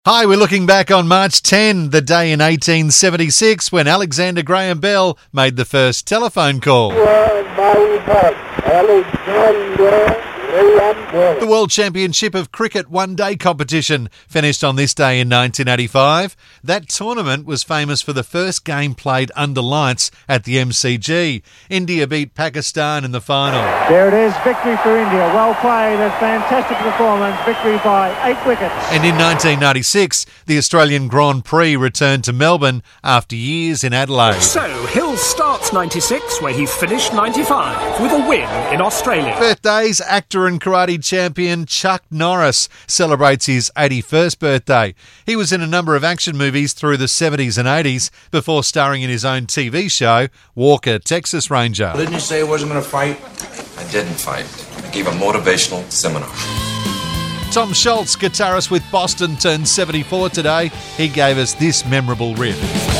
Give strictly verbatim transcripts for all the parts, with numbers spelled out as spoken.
Hi, we're looking back on March tenth, the day in eighteen seventy-six when Alexander Graham Bell made the first telephone call. The World Championship of Cricket one-day competition finished on this day in nineteen eighty-five. That tournament was famous for the first game played under lights at the M C G. India beat Pakistan in the final. There it is, victory for India. Well played, a fantastic performance, victory by eight wickets. And in nineteen ninety-six, the Australian Grand Prix returned to Melbourne after years in Adelaide. So, Hill starts ninety-six where he finished ninety-five with a win in Australia. Birthdays, actor and karate champion Chuck Norris celebrates his eighty-first birthday. He was in a number of action movies through the seventies and eighties before starring in his own T V show, Walker, Texas Ranger. Didn't you say I wasn't going to fight? I didn't fight. I gave a motivational seminar. Tom Scholz, guitarist with Boston, turned seventy-four today. He gave us this memorable riff.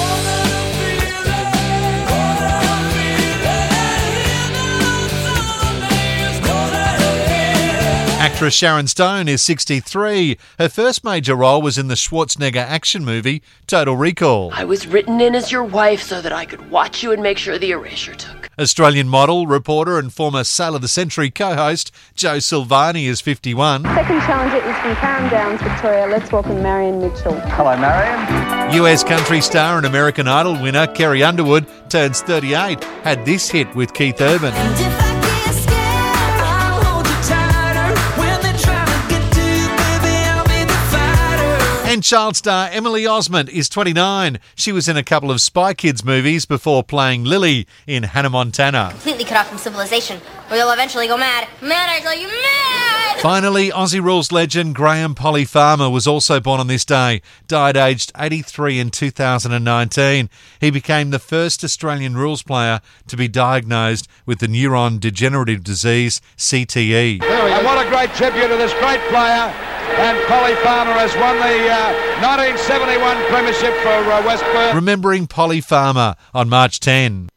Actress Sharon Stone is sixty-three. Her first major role was in the Schwarzenegger action movie Total Recall. I was written in as your wife so that I could watch you and make sure the erasure took. Australian model, reporter and former Sale of the Century co-host Joe Silvani is fifty-one. Second challenger is from Carrum Downs, Victoria. Let's welcome Marion Mitchell. Hello, Marion. U S country star and American Idol winner Carrie Underwood turns thirty-eight. Had this hit with Keith Urban. And child star Emily Osment is twenty-nine. She was in a couple of Spy Kids movies before playing Lily in Hannah Montana. Completely cut off from civilization, or they'll eventually go mad. Mad, I tell you, mad! Finally, Aussie rules legend Graham Polly Farmer was also born on this day. Died aged eighty-three in two thousand nineteen. He became the first Australian rules player to be diagnosed with the neuron degenerative disease, C T E. And what a great tribute to this great player. And Polly Farmer has won the uh, nineteen seventy-one premiership for uh, West Perth. Remembering Polly Farmer on March tenth.